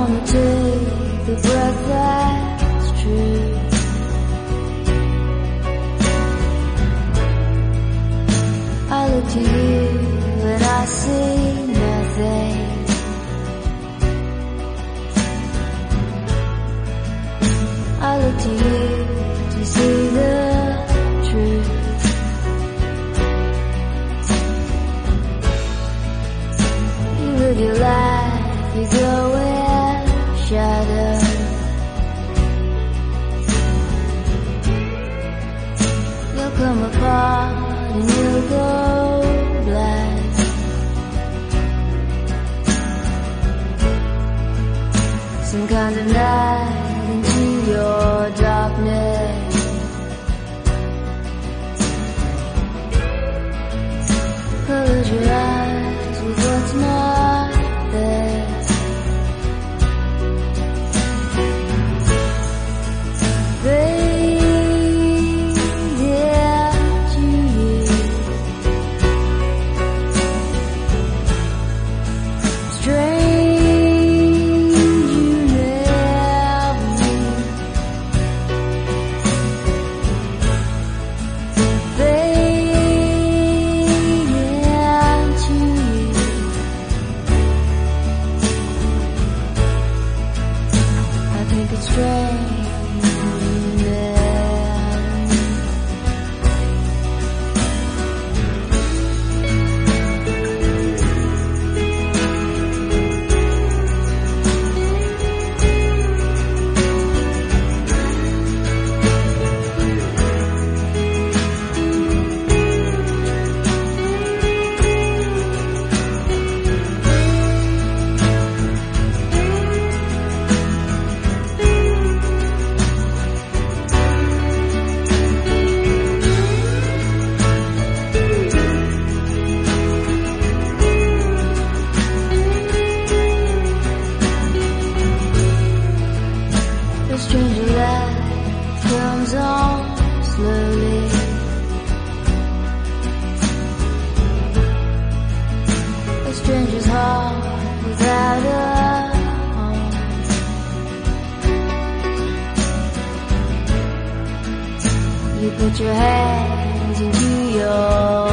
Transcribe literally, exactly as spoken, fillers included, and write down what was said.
I'ma take the breath that's true. I look to you and I see nothing. I look to you to see the truth. You live your life, you go in shadow. You'll come apart and you'll go black. Some kind of night into your darkness. Close your eyes with what's not there. Put your hands into your